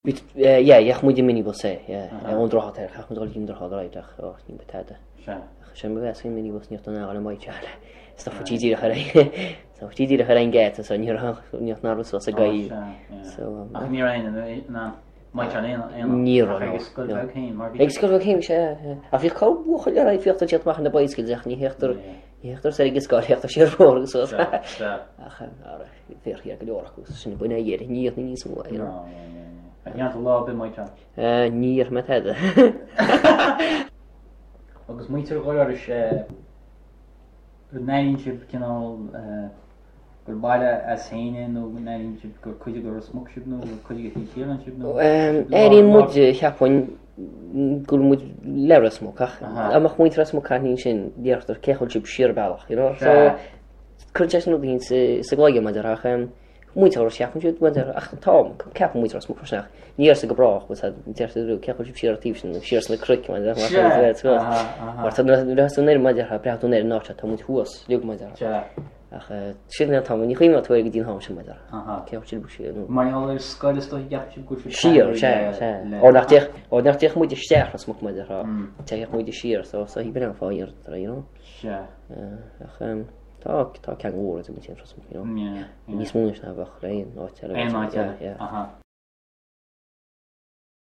Iach mu mini sé ondrocht chun hín drochaach ní betada. Sem bheits mini níocht an an maiid teile. Sta fotíí a tíí a ein gait a níocht náú a gaí. Nísco chéim sé a bhí cábúcha le ra fiocht teach na baiscil deach ní héchttar sé gus gá heachtar sé rógus fér go leorachgus sinna buine dhéir níocht níos mú. lá be mai Níor me heide. agus muintear gáir sé neintse cinál gur baile a chéine nó neintse gur chuide gur smósib nó chuide chéansib nó. Éiríon muide cheapáin gur mu lerasmóach amach muint rasmóchaín sin díartar cechail sib sirbhealach chun nó hín sa gláige maidirach muintear seapan siú muidir ach tám ceap muid ras mach níor sa go brach was deirú ceil siartíh sin siar na cruic mar néir maidir a breú néir ná tá mu thuas leú maidir ach sinna tá ní chuime tú go dín há sem maidir ce bu si mar scoiltó go siar ó nachtíoch muidir steach ras mu maidir teach muidir siar sa hí ben fáir tá cean óra mu níos múis na bh réon áit.